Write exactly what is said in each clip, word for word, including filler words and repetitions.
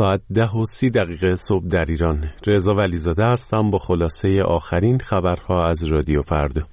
ساعت ده و سی دقیقه صبح در ایران. رضا ولیزاده هستم با خلاصه آخرین خبرها از رادیو فردا.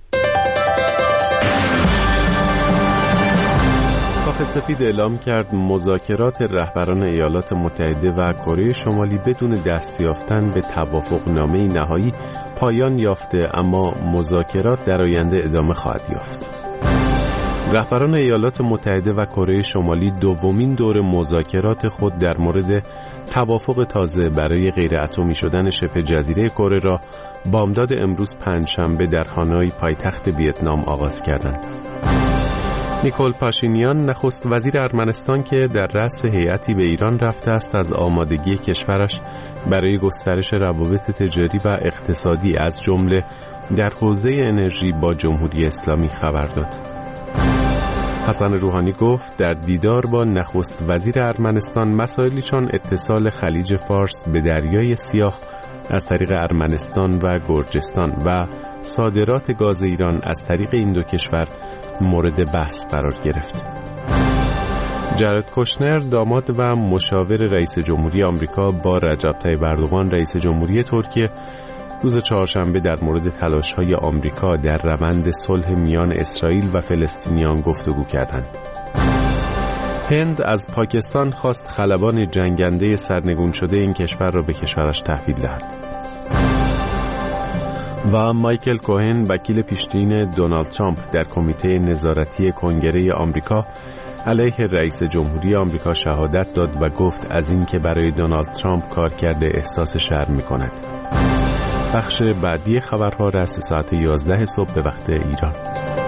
کاخ سفید اعلام کرد مذاکرات رهبران ایالات متحده و کره شمالی بدون دست یافتن به توافقنامه نهایی پایان یافته، اما مذاکرات در آینده ادامه خواهد یافت. رهبران ایالات متحده و کره شمالی دومین دور مذاکرات خود در مورد توافق تازه برای غیر اتمی شدن شبه جزیره کره را بامداد امروز پنجشنبه در هانوی پایتخت ویتنام آغاز کردند. نیکول پاشینیان نخست وزیر ارمنستان که در رأس هیئتی به ایران رفته است، از آمادگی کشورش برای گسترش روابط تجاری و اقتصادی از جمله در حوزه انرژی با جمهوری اسلامی خبر داد. حسن روحانی گفت در دیدار با نخست وزیر ارمنستان مسائلی چون اتصال خلیج فارس به دریای سیاه از طریق ارمنستان و گرجستان و صادرات گاز ایران از طریق این دو کشور مورد بحث قرار گرفت. جارد کوشنر داماد و مشاور رئیس جمهوری آمریکا با رجب طیب اردوغان رئیس جمهوری ترکیه روز چهارشنبه در مورد تلاش‌های آمریکا در روند صلح میان اسرائیل و فلسطینیان گفتگو کردند. هند از پاکستان خواست خلبان جنگنده سرنگون شده این کشور را به کشورش تحویل دهد. و مایکل کوهن وکیل پیشین دونالد ترامپ در کمیته نظارتی کنگره آمریکا علیه رئیس جمهوری آمریکا شهادت داد و گفت از این که برای دونالد ترامپ کار کرده احساس شرم می‌کند. بخش بعدی خبرها رأس ساعت یازده صبح به وقت ایران.